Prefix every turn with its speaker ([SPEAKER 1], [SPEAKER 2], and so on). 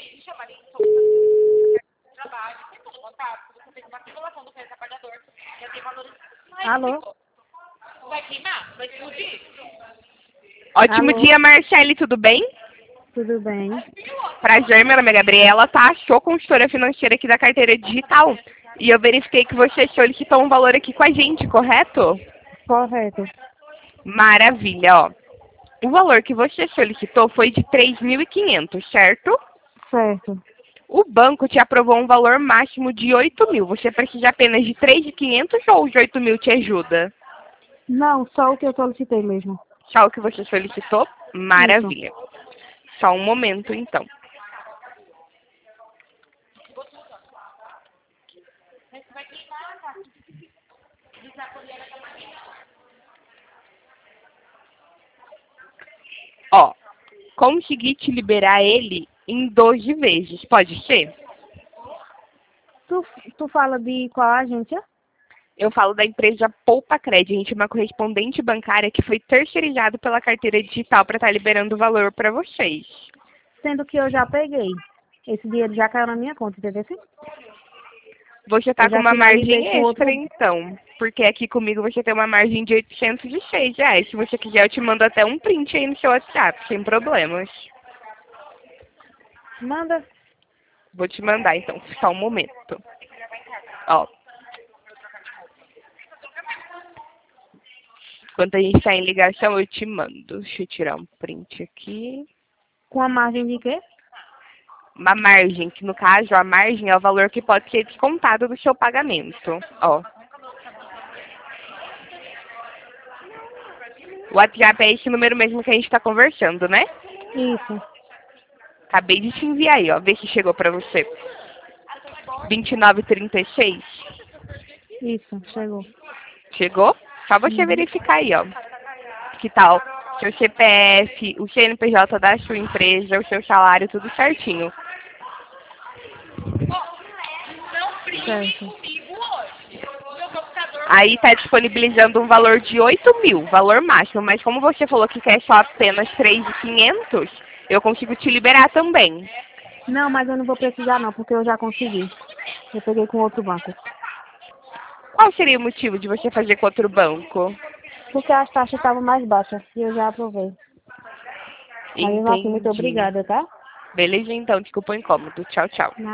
[SPEAKER 1] Alô?
[SPEAKER 2] Ótimo
[SPEAKER 1] Alô?
[SPEAKER 2] dia, Marcele, tudo bem?
[SPEAKER 1] Tudo bem?
[SPEAKER 2] Prazer, meu nome é Gabriela, tá? Sou consultora financeira aqui da carteira digital. E eu verifiquei que você solicitou um valor aqui com a gente, correto?
[SPEAKER 1] Correto.
[SPEAKER 2] Maravilha, ó. O valor que você solicitou foi de 3.500, certo?
[SPEAKER 1] Certo.
[SPEAKER 2] O banco te aprovou um valor máximo de 8.000. Você precisa apenas de 3.500 ou os 8.000 te ajuda?
[SPEAKER 1] Não, só o que eu solicitei mesmo.
[SPEAKER 2] Só o que você solicitou?
[SPEAKER 1] Isso.
[SPEAKER 2] Maravilha. Só um momento, então. Ó, consegui te liberar ele em 12 vezes, pode ser?
[SPEAKER 1] Tu fala de qual agência?
[SPEAKER 2] Eu falo da empresa Poupa Cred. A gente é uma correspondente bancária que foi terceirizado pela carteira digital para estar liberando o valor para vocês.
[SPEAKER 1] Sendo que eu já peguei. Esse dinheiro já caiu na minha conta, entendeu?
[SPEAKER 2] Você
[SPEAKER 1] Eu
[SPEAKER 2] está com
[SPEAKER 1] já
[SPEAKER 2] uma
[SPEAKER 1] finalizei
[SPEAKER 2] margem
[SPEAKER 1] com outro.
[SPEAKER 2] extra, então. Porque aqui comigo você tem uma margem de R$ 806. Se você quiser, eu te mando até um print aí no seu WhatsApp, sem problemas.
[SPEAKER 1] Manda.
[SPEAKER 2] Vou te mandar, então. Só um momento. Ó. Enquanto a gente está em ligação, eu te mando. Deixa eu tirar um print aqui.
[SPEAKER 1] Com a margem de quê?
[SPEAKER 2] Uma margem, que no caso, a margem é o valor que pode ser descontado do seu pagamento. Ó. O WhatsApp é esse número mesmo que a gente está conversando, né?
[SPEAKER 1] Isso.
[SPEAKER 2] Acabei de te enviar aí, ó. Vê se chegou pra você. 2936.
[SPEAKER 1] Isso, chegou.
[SPEAKER 2] Chegou? Só você
[SPEAKER 1] Uhum.
[SPEAKER 2] verificar aí, ó. Que tal? Seu CPF, o CNPJ da sua empresa, o seu salário, tudo certinho.
[SPEAKER 1] Certo.
[SPEAKER 2] Aí tá disponibilizando um valor de 8.000, valor máximo. Mas como você falou que quer só apenas 3.500, eu consigo te liberar também.
[SPEAKER 1] Não, mas eu não vou precisar não, porque eu já consegui. Eu peguei com outro banco.
[SPEAKER 2] Qual seria o motivo de você fazer com outro banco?
[SPEAKER 1] Porque as taxas estavam mais baixas e eu já aprovei. Mas mesmo assim, muito
[SPEAKER 2] Entendi.
[SPEAKER 1] obrigada, tá?
[SPEAKER 2] Beleza, então. Desculpa o incômodo. Tchau, tchau.